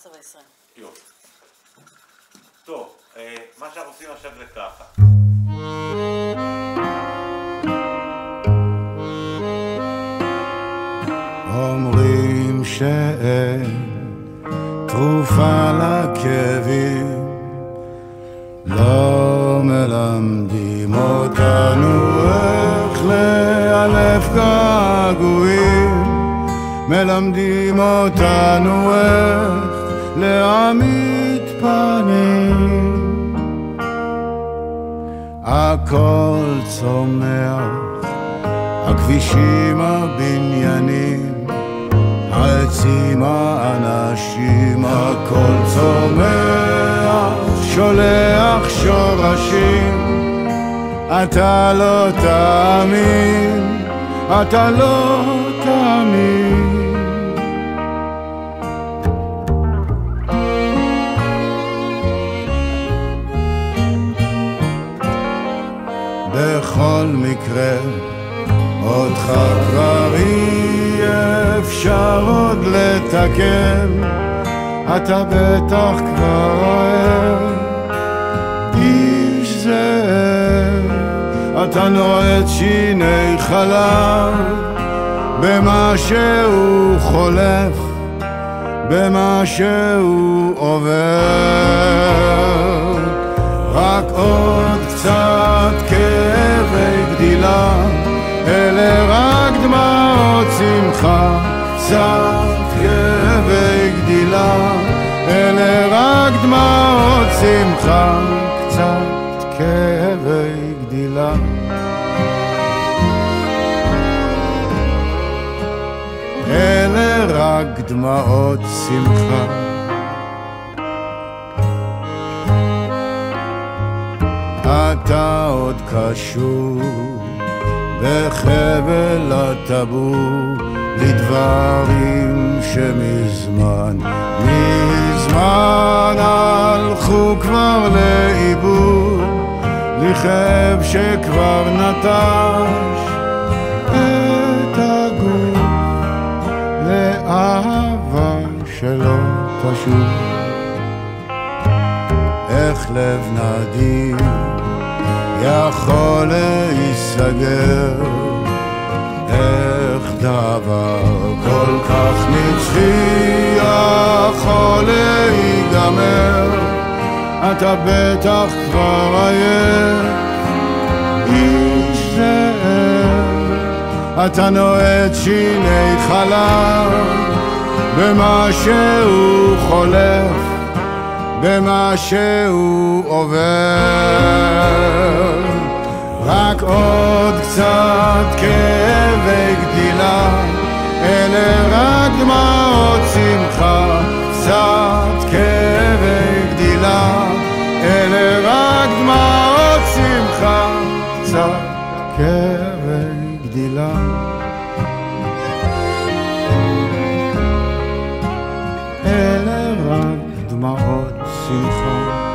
11:20. יופי. טוב, מה שאנחנו עושים עכשיו זה ככה. אומרים שאין תרופה לכאבים, לא מלמדים אותנו איך לאלף געגועים, מלמדים אותנו איך להעמיד פנים. הכל צומח, הכבישים, הבניינים, העצים, האנשים, הכל צומח, שולח שורשים. אתה לא תאמין, אתה לא תאמין. בכל מקרה אותך כבר אי אפשר עוד לתקן, אתה בטח כבר אוהב איש זאב. אתה נועץ שיני חלב במה שהוא חולף, במה שהוא עובר. רק עוד קצת כאבי גדילה, אלה רק דמעות שמחה. קצת כאבי גדילה, אלה רק דמעות שמחה. קצת כאבי גדילה. אלה רק דמעות שמחה. אתה עוד קשור בחבל הטבור לדברים שמזמן מזמן הלכו כבר לאיבוד, לכאב שכבר נטש את הגוף, לאהבה שלא תשוב. איך לב נדיב יכול להיסגר, איך דבר כל כך נצחי יכול להיגמר. אתה בטח כבר עייף איש זאב, אתה נועץ שיני חלב במה שהוא חולף, במה שהוא עובר. רק עוד קצת כאבי גדילה, אלה רק דמעות שמחה. קצת כאבי גדילה, אלה רק דמעות שמחה. קצת כאבי גדילה, אלה רק דמעות שמחה.